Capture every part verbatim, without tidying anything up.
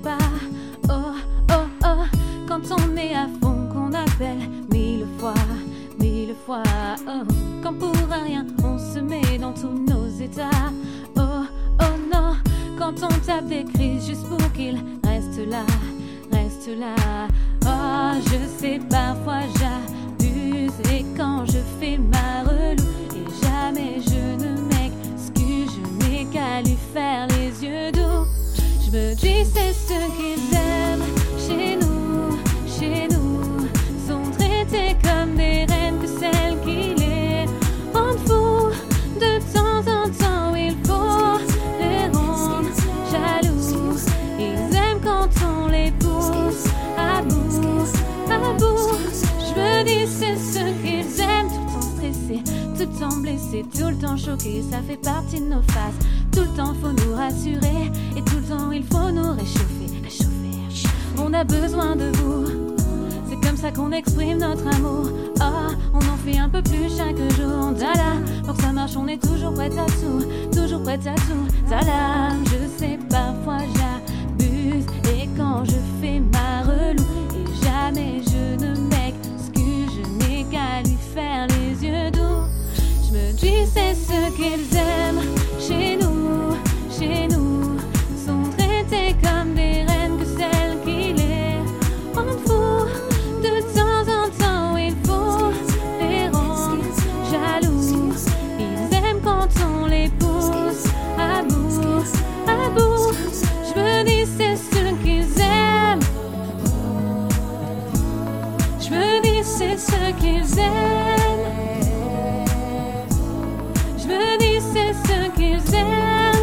pas. Oh, oh, oh, quand on est à fond, qu'on appelle mille fois, mille fois. Oh, quand pour rien on se met dans tous nos états. Oh, oh non, quand on tape des crises juste pour qu'ils restent là, restent là. Oh, je sais parfois j'abuse et quand je fais ma relou et jamais je ne m'excuse, je n'ai qu'à lui faire les yeux doux. Je me dis c'est ce qu'ils aiment chez nous, chez nous. Sont traités comme des reines que celles qui les rendent fous. De temps en temps il faut les rendre jaloux. Ils aiment quand on les pousse à bout, à bout. Je me dis c'est ce qu'ils aiment. Tout le temps stressé, tout le temps blessé, tout le temps choqué. Ça fait partie de nos phases. Tout le temps faut nous rassurer et tout le temps il faut nous réchauffer, réchauffer. On a besoin de vous. C'est comme ça qu'on exprime notre amour. Ah, on en fait un peu plus chaque jour. Dala, pour que ça marche, on est toujours prête à tout, toujours prête à tout. Dala, je sais parfois j'abuse et quand je fais ma relou et jamais je ne m'excuse, je n'ai qu'à lui faire les yeux doux. Je me dis c'est ce qu'ils aiment chez nous, chez nous. Sont traités comme des reines que celles qui les rendent fous. De temps en temps il faut les rendre jaloux. Ils aiment quand on les pousse à bout, à bout. Je me dis c'est ce qu'ils aiment. Je me dis c'est ce qu'ils aiment. Je me dis c'est ce qu'ils aiment.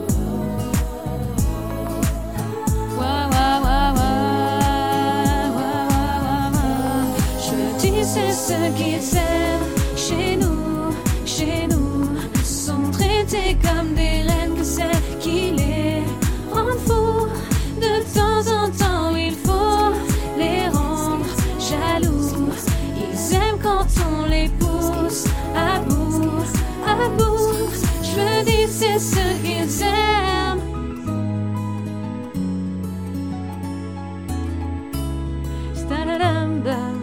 Wa, wa, wa, wa, wa, wa, wa. Je me dis c'est ce qu'ils aiment chez nous, chez nous. Sont traités comme des reines que celles qui les rendent fous. De temps en temps il faut les rendre jaloux. Ils aiment quand on les pousse à bout, à bout. Je me dis c'est ce qu'ils aiment. Sta-da-dam-dam.